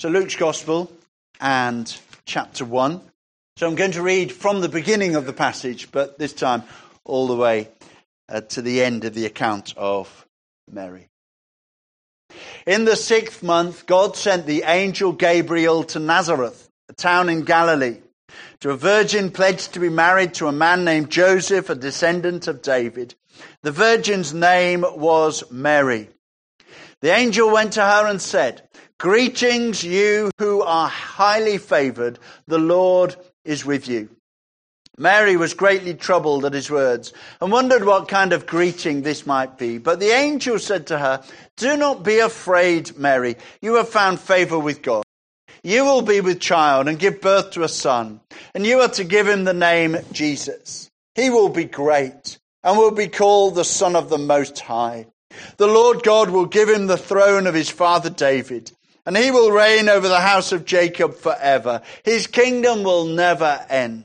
So Luke's Gospel and chapter 1. So I'm going to read from the beginning of the passage, but this time all the way to the end of the account of Mary. In the 6th month, God sent the angel Gabriel to Nazareth, a town in Galilee, to a virgin pledged to be married to a man named Joseph, a descendant of David. The virgin's name was Mary. The angel went to her and said, "Greetings, you who are highly favored. The Lord is with you." Mary was greatly troubled at his words and wondered what kind of greeting this might be. But the angel said to her, "Do not be afraid, Mary. You have found favor with God. You will be with child and give birth to a son, and you are to give him the name Jesus. He will be great and will be called the Son of the Most High. The Lord God will give him the throne of his father David, and he will reign over the house of Jacob forever. His kingdom will never end."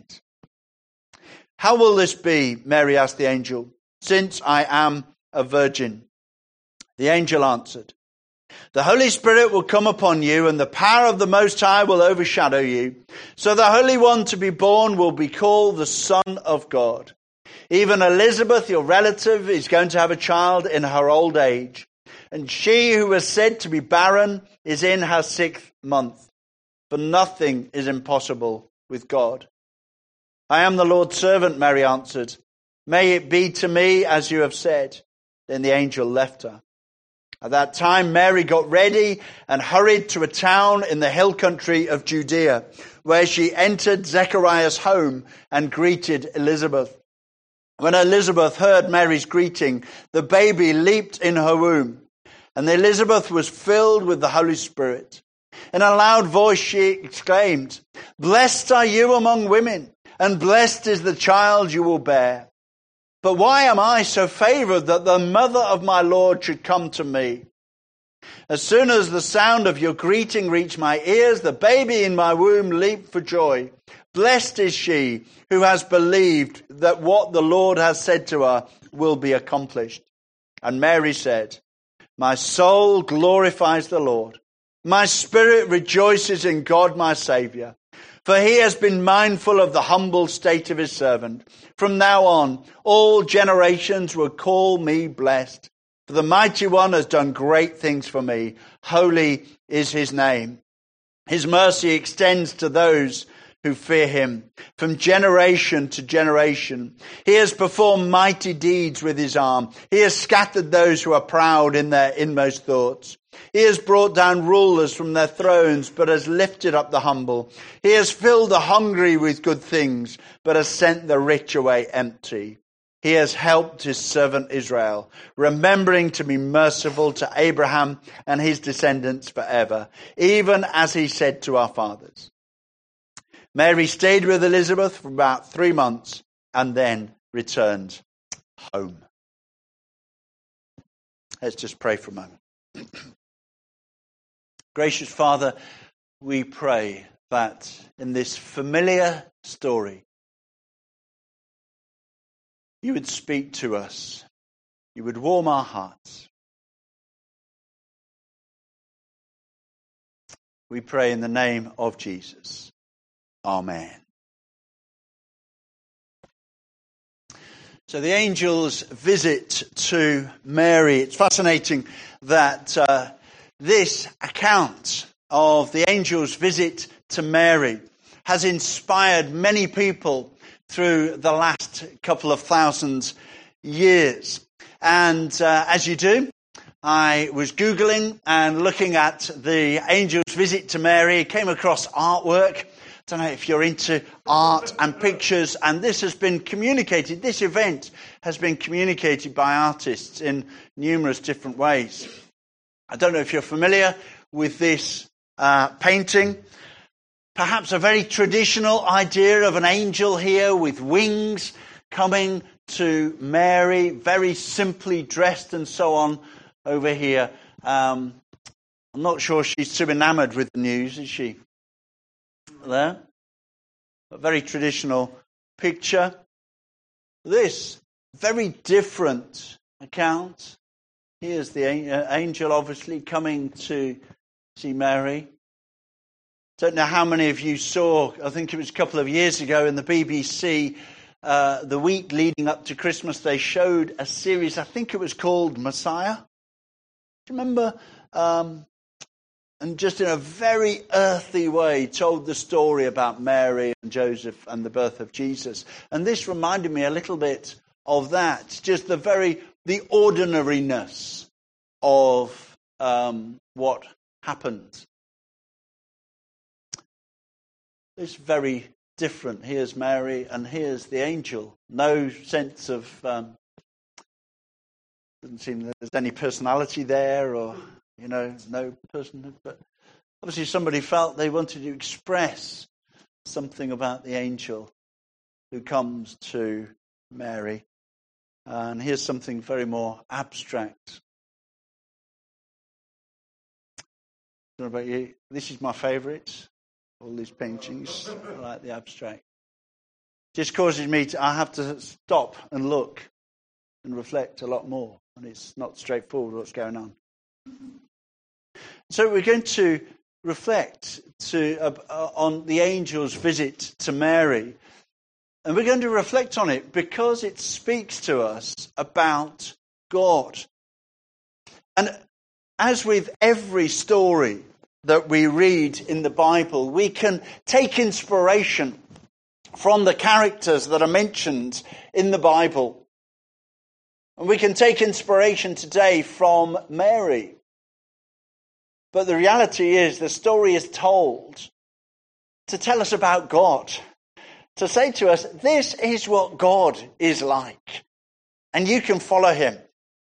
"How will this be?" Mary asked the angel, "since I am a virgin?" The angel answered, "The Holy Spirit will come upon you, and the power of the Most High will overshadow you. So the Holy One to be born will be called the Son of God. Even Elizabeth, your relative, is going to have a child in her old age. And she who was said to be barren is in her 6th month. For nothing is impossible with God." "I am the Lord's servant," Mary answered. "May it be to me as you have said." Then the angel left her. At that time, Mary got ready and hurried to a town in the hill country of Judea, where she entered Zechariah's home and greeted Elizabeth. When Elizabeth heard Mary's greeting, the baby leaped in her womb, and Elizabeth was filled with the Holy Spirit. In a loud voice she exclaimed, "Blessed are you among women, and blessed is the child you will bear. But why am I so favored that the mother of my Lord should come to me? As soon as the sound of your greeting reached my ears, the baby in my womb leaped for joy. Blessed is she who has believed that what the Lord has said to her will be accomplished." And Mary said, "My soul glorifies the Lord. My spirit rejoices in God my Saviour. For he has been mindful of the humble state of his servant. From now on, all generations will call me blessed. For the Mighty One has done great things for me. Holy is his name. His mercy extends to those who fear him from generation to generation. He has performed mighty deeds with his arm. He has scattered those who are proud in their inmost thoughts. He has brought down rulers from their thrones, but has lifted up the humble. He has filled the hungry with good things, but has sent the rich away empty. He has helped his servant Israel, remembering to be merciful to Abraham and his descendants forever, even as he said to our fathers." Mary stayed with Elizabeth for about 3 months and then returned home. Let's just pray for a moment. Gracious Father, we pray that in this familiar story, you would speak to us. You would warm our hearts. We pray in the name of Jesus. Amen. So the angel's visit to Mary. It's fascinating that this account of the angel's visit to Mary has inspired many people through the last couple of thousand years. And as you do, I was Googling and looking at the angel's visit to Mary, came across artwork. I don't know if you're into art and pictures, and this has been communicated, this event has been communicated by artists in numerous different ways. I don't know if you're familiar with this painting. Perhaps a very traditional idea of an angel here with wings coming to Mary, very simply dressed and so on over here. I'm not sure she's too enamored with the news, is she? There. A very traditional picture. This very different account. Here's the angel obviously coming to see Mary. Don't know how many of you saw, I think it was a couple of years ago in the BBC, the week leading up to Christmas, they showed a series, I think it was called Messiah. Do you remember? And just in a very earthy way told the story about Mary and Joseph and the birth of Jesus. And this reminded me a little bit of that, just the ordinariness of what happened. It's very different. Here's Mary and here's the angel. No sense of, doesn't seem that there's any personality there or, no person. But obviously somebody felt they wanted to express something about the angel who comes to Mary. And here's something very more abstract. I don't know about you. This is my favourite. All these paintings, I like the abstract. Just causes me I have to stop and look and reflect a lot more. And it's not straightforward what's going on. So we're going to reflect on the angel's visit to Mary. And we're going to reflect on it because it speaks to us about God. And as with every story that we read in the Bible, we can take inspiration from the characters that are mentioned in the Bible. And we can take inspiration today from Mary. But the reality is the story is told to tell us about God. To say to us, this is what God is like. And you can follow him.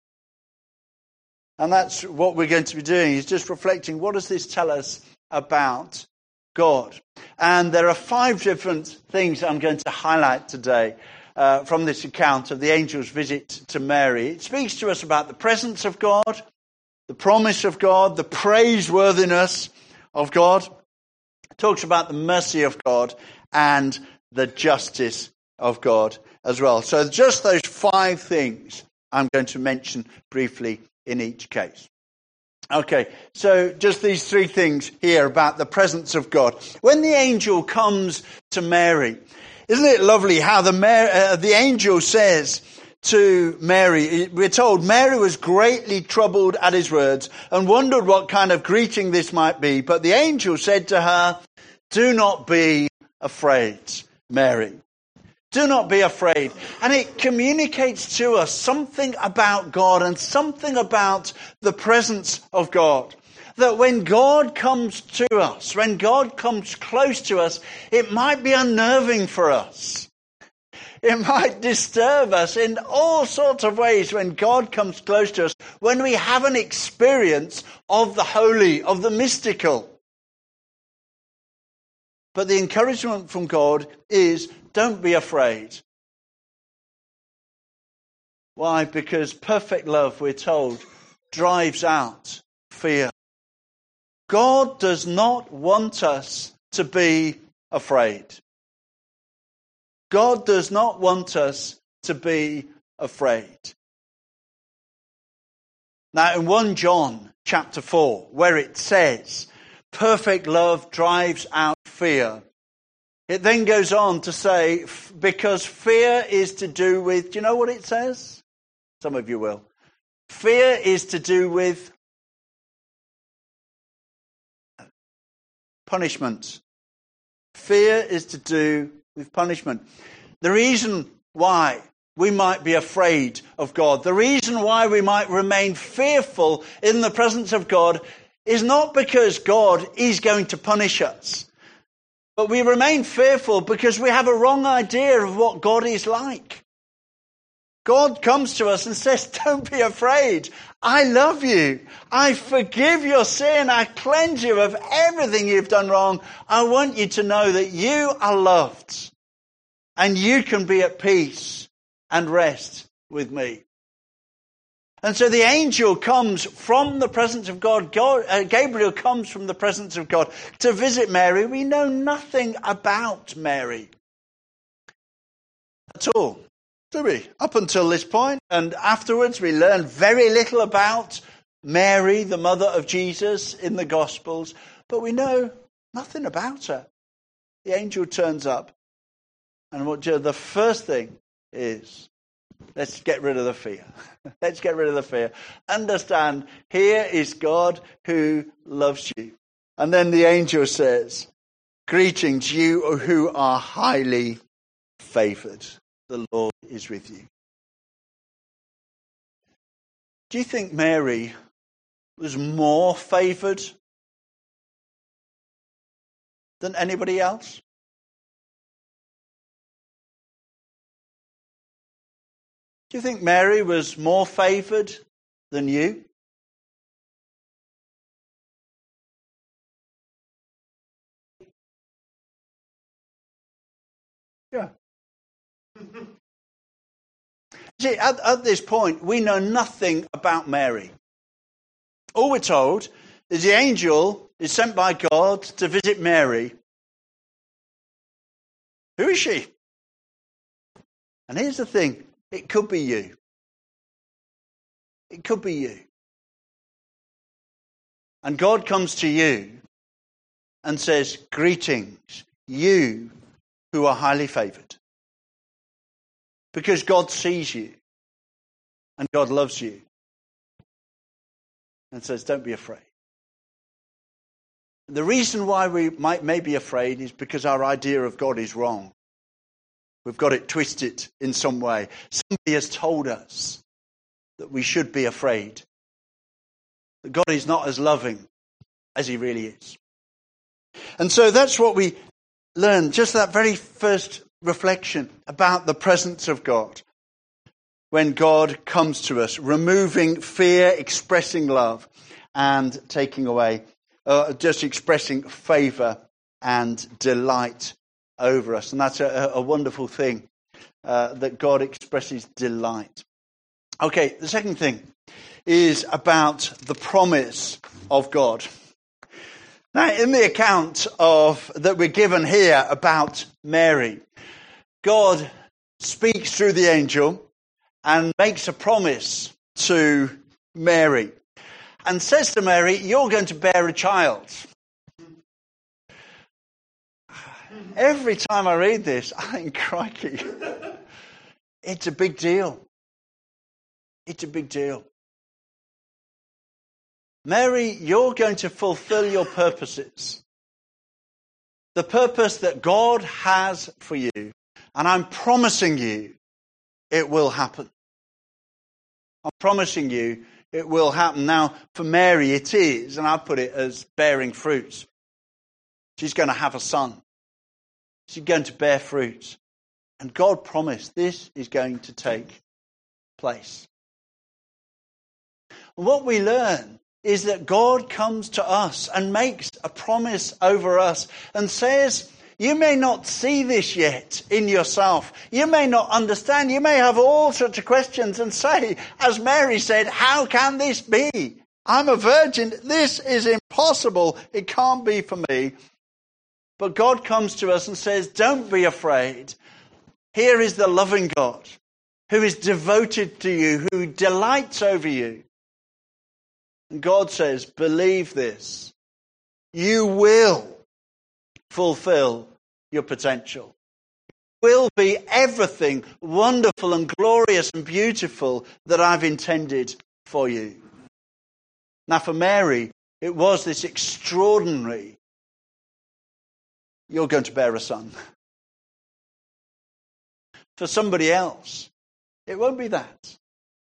And that's what we're going to be doing, is just reflecting, what does this tell us about God? And there are 5 different things I'm going to highlight today from this account of the angel's visit to Mary. It speaks to us about the presence of God, the promise of God, the praiseworthiness of God. It talks about the mercy of God and the justice of God as well. So just those 5 things I'm going to mention briefly in each case. Okay, so just these 3 things here about the presence of God. When the angel comes to Mary, isn't it lovely how the angel says to Mary, we're told Mary was greatly troubled at his words and wondered what kind of greeting this might be. But the angel said to her, do not be afraid, Mary. Do not be afraid. And it communicates to us something about God and something about the presence of God. That when God comes to us, when God comes close to us, it might be unnerving for us. It might disturb us in all sorts of ways when God comes close to us, when we have an experience of the holy, of the mystical. But the encouragement from God is, don't be afraid. Why? Because perfect love, we're told, drives out fear. God does not want us to be afraid. God does not want us to be afraid. Now in 1 John chapter 4, where it says, perfect love drives out fear, it then goes on to say, because fear is to do with, do you know what it says? Some of you will. Fear is to do with punishment. Fear is to do with punishment. The reason why we might be afraid of God, the reason why we might remain fearful in the presence of God is not because God is going to punish us. But we remain fearful because we have a wrong idea of what God is like. God comes to us and says, don't be afraid. I love you. I forgive your sin. I cleanse you of everything you've done wrong. I want you to know that you are loved and you can be at peace and rest with me. And so the angel comes from the presence of God. Gabriel comes from the presence of God to visit Mary. We know nothing about Mary at all, do we? Up until this point. And afterwards we learn very little about Mary, the mother of Jesus, in the Gospels. But we know Nothing about her. The angel turns up, and the first thing is, let's get rid of the fear. Let's get rid of the fear. Understand, here is God who loves you. And then the angel says, greetings, you who are highly favored. The Lord is with you. Do you think Mary was more favored than anybody else? Do you think Mary was more favored than you? Yeah. See, at this point, we know nothing about Mary. All we're told is the angel is sent by God to visit Mary. Who is she? And here's the thing. It could be you. It could be you. And God comes to you and says, greetings, you who are highly favored. Because God sees you and God loves you. And says, don't be afraid. The reason why we may be afraid is because our idea of God is wrong. We've got it twisted in some way. Somebody has told us that we should be afraid. That God is not as loving as he really is. And so that's what we learn, just that very first reflection about the presence of God. When God comes to us, removing fear, expressing love, and taking away, just expressing favour and delight over us. And that's a wonderful thing, that God expresses delight. Okay, the second thing is about the promise of God. Now, in the account that we're given here about Mary, God speaks through the angel and makes a promise to Mary and says to Mary, you're going to bear a child. Every time I read this, I think, crikey, it's a big deal. It's a big deal. Mary, you're going to fulfill your purposes. The purpose that God has for you. And I'm promising you it will happen. I'm promising you it will happen. Now, for Mary, it is, and I put it as bearing fruit. She's going to have a son. She's going to bear fruit. And God promised this is going to take place. And what we learn is that God comes to us and makes a promise over us and says, you may not see this yet in yourself. You may not understand. You may have all sorts of questions and say, as Mary said, how can this be? I'm a virgin. This is impossible. It can't be for me. But God comes to us and says, don't be afraid. Here is the loving God who is devoted to you, who delights over you. And God says, believe this. You will fulfill your potential. You will be everything wonderful and glorious and beautiful that I've intended for you. Now for Mary, it was this extraordinary, you're going to bear a son. For somebody else, it won't be that.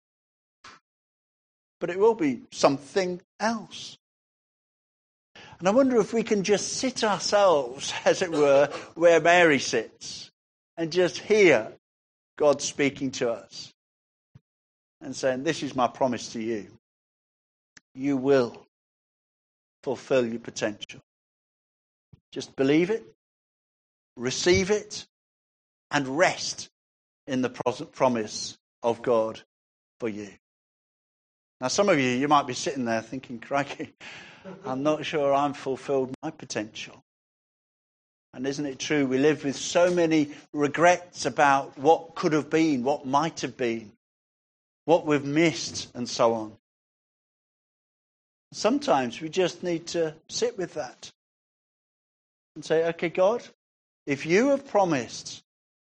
But it will be something else. And I wonder if we can just sit ourselves, as it were, where Mary sits and just hear God speaking to us and saying, this is my promise to you. You will fulfill your potential. Just believe it, receive it, and rest in the promise of God for you. Now, some of you might be sitting there thinking, crikey, I'm not sure I'm fulfilled my potential. And isn't it true? We live with so many regrets about what could have been, what might have been, what we've missed, and so on. Sometimes we just need to sit with that and say, okay, God, if you've promised,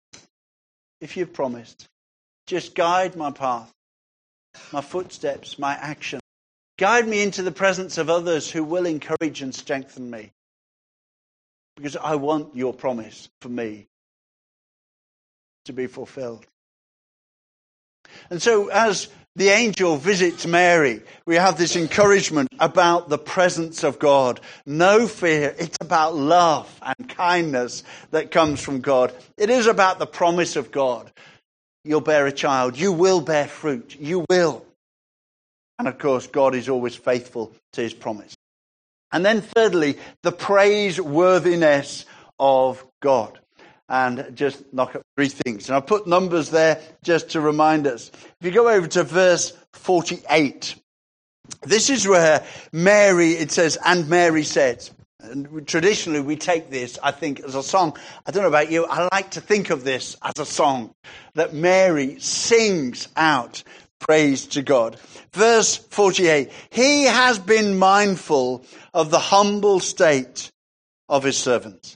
just guide my path, my footsteps, my action. Guide me into the presence of others who will encourage and strengthen me. Because I want your promise for me to be fulfilled. And so as the angel visits Mary, we have this encouragement about the presence of God. No fear. It's about love and kindness that comes from God. It is about the promise of God. You'll bear a child. You will bear fruit. You will. And of course, God is always faithful to his promise. And then thirdly, the praiseworthiness of God. And just knock up three things. And I've put numbers there just to remind us. If you go over to verse 48, this is where Mary, it says, and Mary said. And traditionally we take this, I think, as a song. I don't know about you, I like to think of this as a song. That Mary sings out praise to God. Verse 48, he has been mindful of the humble state of his servants.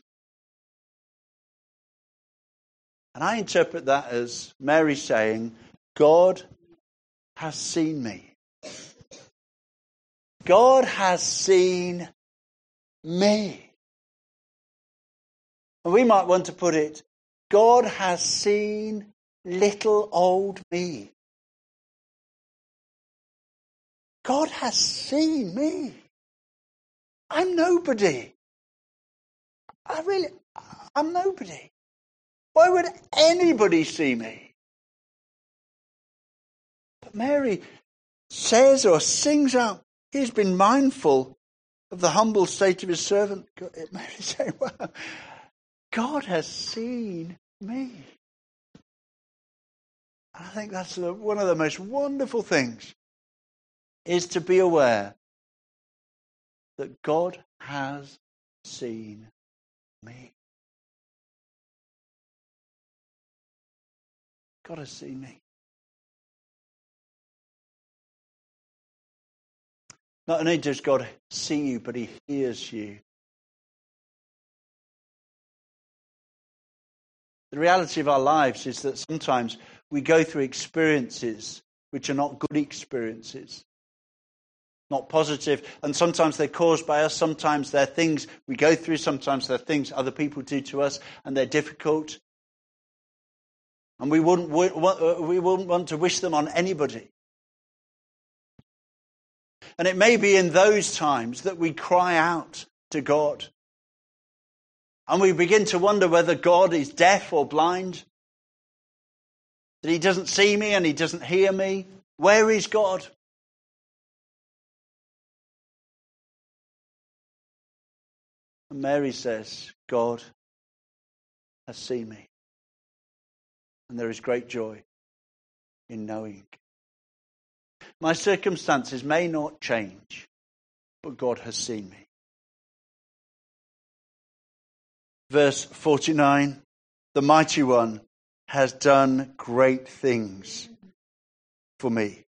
And I interpret that as Mary saying, God has seen me. God has seen me. And we might want to put it, God has seen little old me. God has seen me. I'm nobody. I'm nobody. Why would anybody see me? But Mary says or sings out, he's been mindful of the humble state of his servant. Mary's saying, wow, God has seen me. I think that's one of the most wonderful things, is to be aware that God has seen me. God has seen me. Not only does God see you, but he hears you. The reality of our lives is that sometimes we go through experiences which are not good experiences, not positive, and sometimes they're caused by us, sometimes they're things we go through, sometimes they're things other people do to us, and they're difficult. And we wouldn't want to wish them on anybody. And it may be in those times that we cry out to God. And we begin to wonder whether God is deaf or blind. That he doesn't see me and he doesn't hear me. Where is God? And Mary says, God has seen me. And there is great joy in knowing. My circumstances may not change, but God has seen me. Verse 49, the mighty one has done great things for me.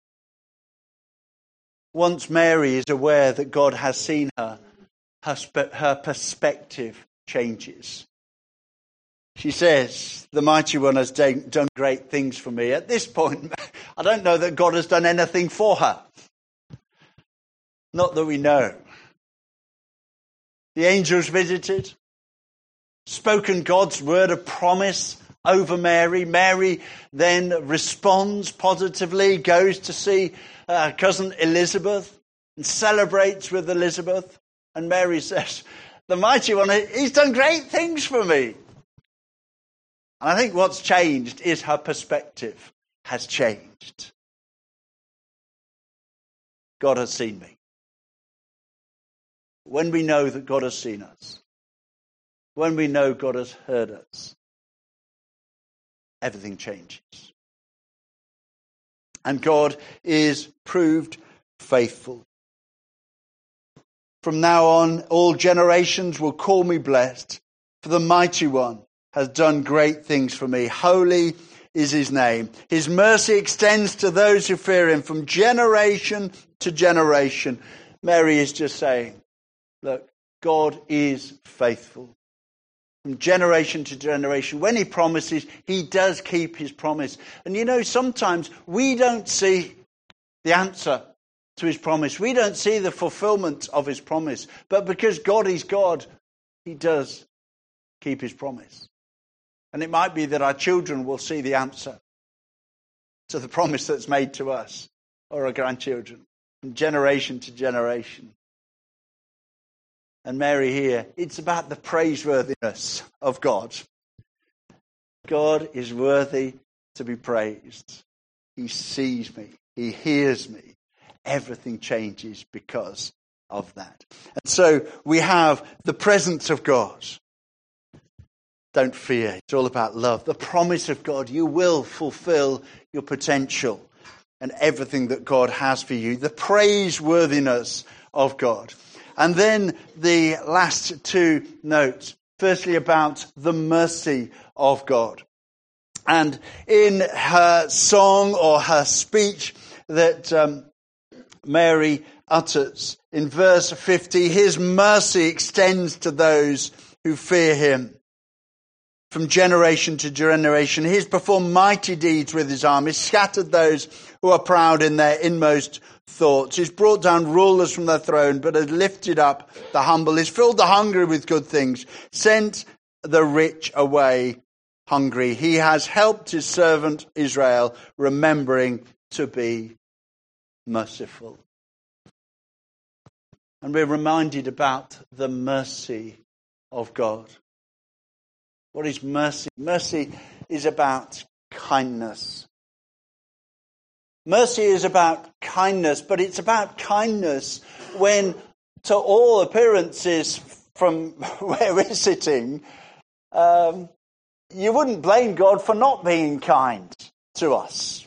Once Mary is aware that God has seen her, her perspective changes. She says, the mighty one has done great things for me. At this point, I don't know that God has done anything for her. Not that we know. The angels visited, spoken God's word of promise over Mary. Mary then responds positively, goes to see her cousin Elizabeth and celebrates with Elizabeth. And Mary says, the mighty one, he's done great things for me. And I think what's changed is her perspective has changed. God has seen me. When we know that God has seen us, when we know God has heard us, everything changes. And God is proved faithful. From now on, all generations will call me blessed, for the mighty one has done great things for me. Holy is his name. His mercy extends to those who fear him from generation to generation. Mary is just saying, look, God is faithful. from generation to generation. When he promises, he does keep his promise. And you know, sometimes we don't see the answer to his promise. We don't see the fulfillment of his promise. But because God is God, he does keep his promise. And it might be that our children will see the answer to the promise that's made to us, or our grandchildren, from generation to generation. And Mary here, it's about the praiseworthiness of God. God is worthy to be praised. He sees me. He hears me. Everything changes because of that. And so we have the presence of God. Don't fear. It's all about love. The promise of God. You will fulfill your potential and everything that God has for you. The praiseworthiness of God. And then the last two notes. Firstly, about the mercy of God. And in her song or her speech that Mary utters in verse 50, his mercy extends to those who fear him. From generation to generation, he has performed mighty deeds with his arm. He's scattered those who are proud in their inmost thoughts. He's brought down rulers from their throne, but has lifted up the humble. He's filled the hungry with good things, sent the rich away hungry. He has helped his servant Israel, remembering to be merciful. And we're reminded about the mercy of God. What is mercy? Mercy is about kindness. Mercy is about kindness, but it's about kindness when, to all appearances, from where we're sitting, you wouldn't blame God for not being kind to us.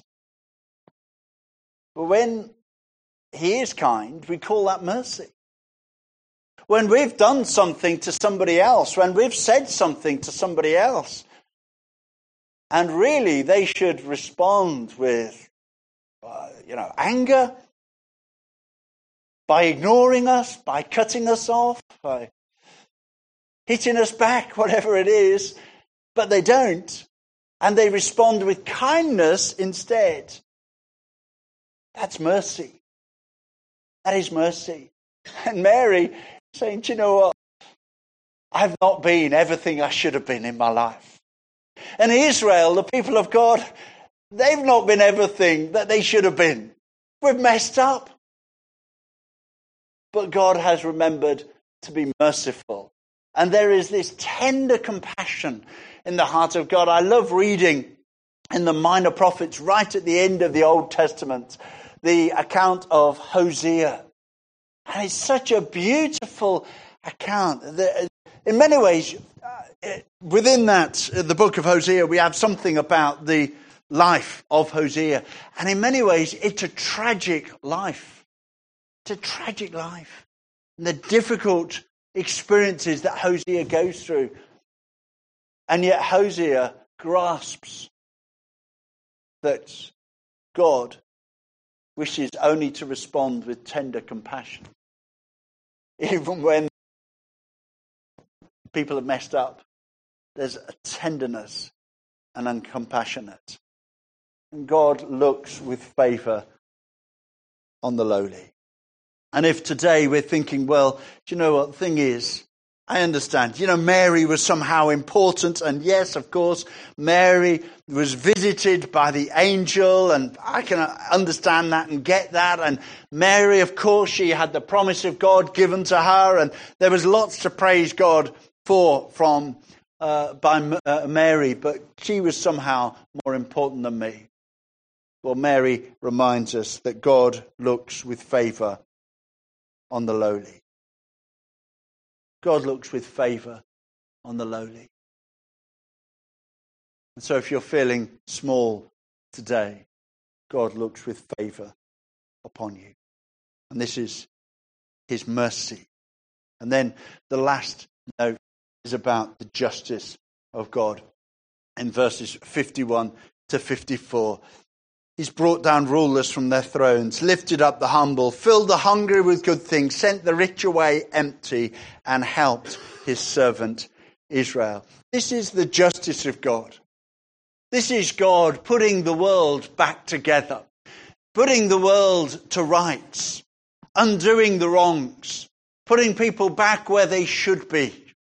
But when he is kind, we call that mercy. When we've done something to somebody else, when we've said something to somebody else, and really they should respond with, anger, by ignoring us, by cutting us off, by hitting us back, whatever it is, but they don't, and they respond with kindness instead. That's mercy. That is mercy. And Mary saying, do you know what? I've not been everything I should have been in my life. And Israel, the people of God, they've not been everything that they should have been. We've messed up. But God has remembered to be merciful. And there is this tender compassion in the heart of God. I love reading in the Minor Prophets, right at the end of the Old Testament, the account of Hosea. And it's such a beautiful account. In many ways, within that, the book of Hosea, we have something about the life of Hosea. And in many ways, it's a tragic life. It's a tragic life. And the difficult experiences that Hosea goes through. And yet Hosea grasps that God wishes only to respond with tender compassion. Even when people have messed up, there's a tenderness and uncompassionate. And God looks with favour on the lowly. And if today we're thinking, well, do you know what the thing is? I understand. Mary was somehow important. And yes, of course, Mary was visited by the angel. And I can understand that and get that. And Mary, of course, she had the promise of God given to her. And there was lots to praise God for by Mary. But she was somehow more important than me. Well, Mary reminds us that God looks with favour on the lowly. God looks with favour on the lowly. And so if you're feeling small today, God looks with favour upon you. And this is his mercy. And then the last note is about the justice of God. In verses 51 to 54. He's brought down rulers from their thrones, lifted up the humble, filled the hungry with good things, sent the rich away empty, and helped his servant Israel. This is the justice of God. This is God putting the world back together, putting the world to rights, undoing the wrongs, putting people back where they should be.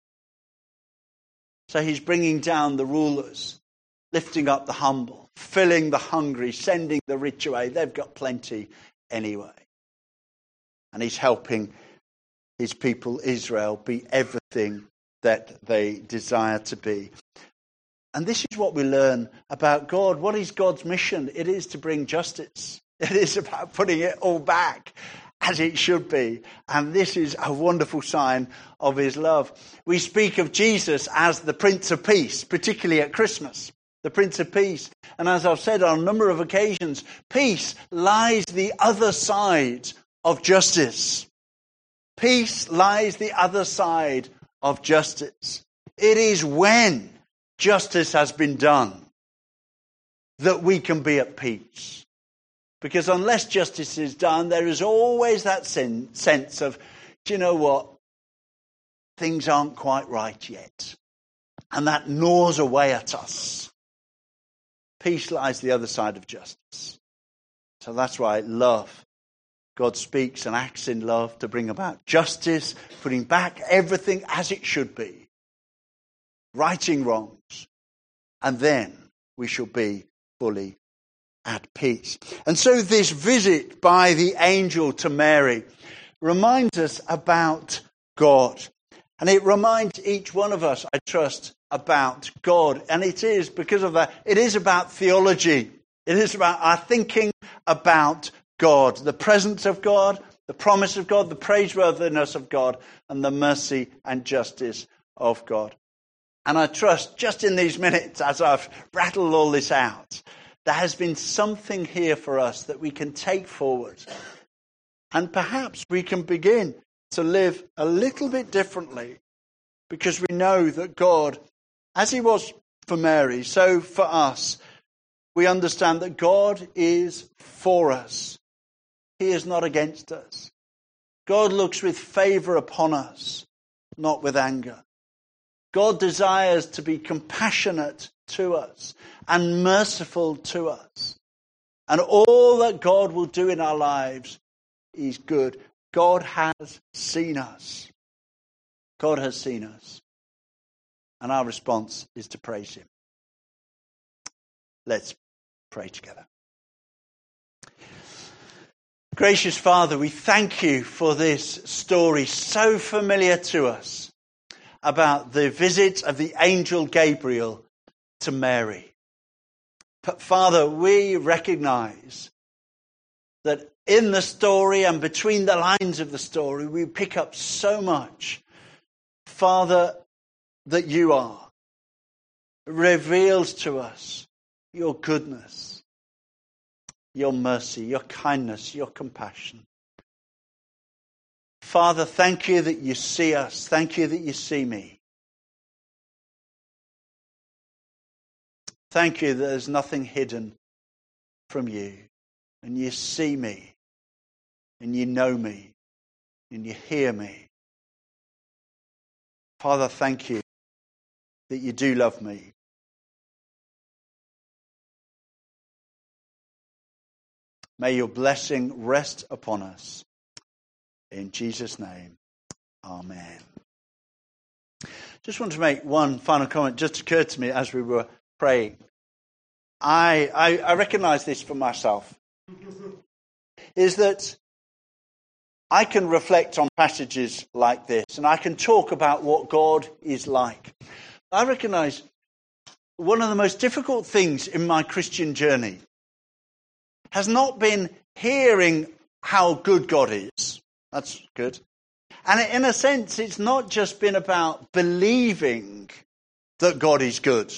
So he's bringing down the rulers, lifting up the humble, filling the hungry, sending the rich away. They've got plenty anyway. And he's helping his people Israel be everything that they desire to be. And this is what we learn about God. What is God's mission? It is to bring justice. It is about putting it all back as it should be. And this is a wonderful sign of his love. We speak of Jesus as the Prince of Peace, particularly at Christmas. The Prince of Peace. And as I've said on a number of occasions, peace lies the other side of justice. Peace lies the other side of justice. It is when justice has been done that we can be at peace. Because unless justice is done, there is always that sense of, do you know what? Things aren't quite right yet. And that gnaws away at us. Peace lies the other side of justice. So that's why love. God speaks and acts in love to bring about justice, putting back everything as it should be, righting wrongs, and then we shall be fully at peace. And so this visit by the angel to Mary reminds us about God. And it reminds each one of us, I trust, about God. And it is, because of that, it is about theology. It is about our thinking about God, the presence of God, the promise of God, the praiseworthiness of God, and the mercy and justice of God. And I trust, just in these minutes, as I've rattled all this out, there has been something here for us that we can take forward. And perhaps we can begin to live a little bit differently, because we know that God, as he was for Mary, so for us, we understand that God is for us. He is not against us. God looks with favour upon us, not with anger. God desires to be compassionate to us and merciful to us. And all that God will do in our lives is good. God has seen us. God has seen us. And our response is to praise him. Let's pray together. Gracious Father, we thank you for this story so familiar to us about the visit of the angel Gabriel to Mary. But Father, we recognize that in the story and between the lines of the story, we pick up so much, Father, that you are. It reveals to us your goodness, your mercy, your kindness, your compassion. Father, thank you that you see us. Thank you that you see me. Thank you that there's nothing hidden from you. And you see me. And you know me. And you hear me. Father, thank you that you do love me. May your blessing rest upon us. In Jesus' name, amen. Just want to make one final comment. Just occurred to me as we were praying. I recognize this for myself. Is that I can reflect on passages like this and I can talk about what God is like. I recognize one of the most difficult things in my Christian journey has not been hearing how good God is. That's good. And in a sense, it's not just been about believing that God is good.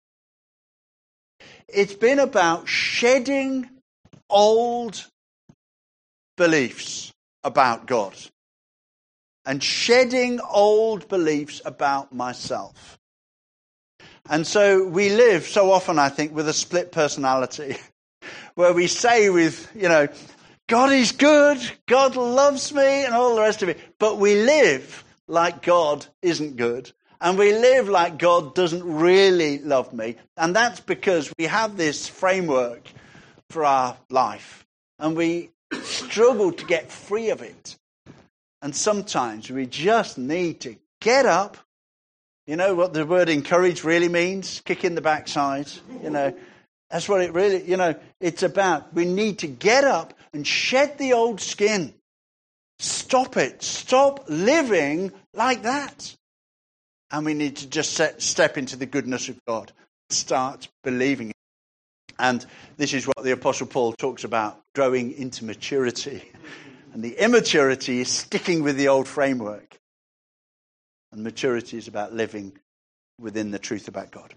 It's been about shedding old beliefs about God and shedding old beliefs about myself. And so we live so often, I think, with a split personality where we say with, God is good, God loves me, and all the rest of it. But we live like God isn't good, And we live like God doesn't really love me. And that's because we have this framework for our life. And we struggle to get free of it. And sometimes we just need to get up. You know what the word encourage really means? Kick in the backside. You know, that's what it really, it's about. We need to get up and shed the old skin. Stop it. Stop living like that. And we need to just step into the goodness of God. Start believing it. And this is what the Apostle Paul talks about, growing into maturity. And the immaturity is sticking with the old framework. And maturity is about living within the truth about God.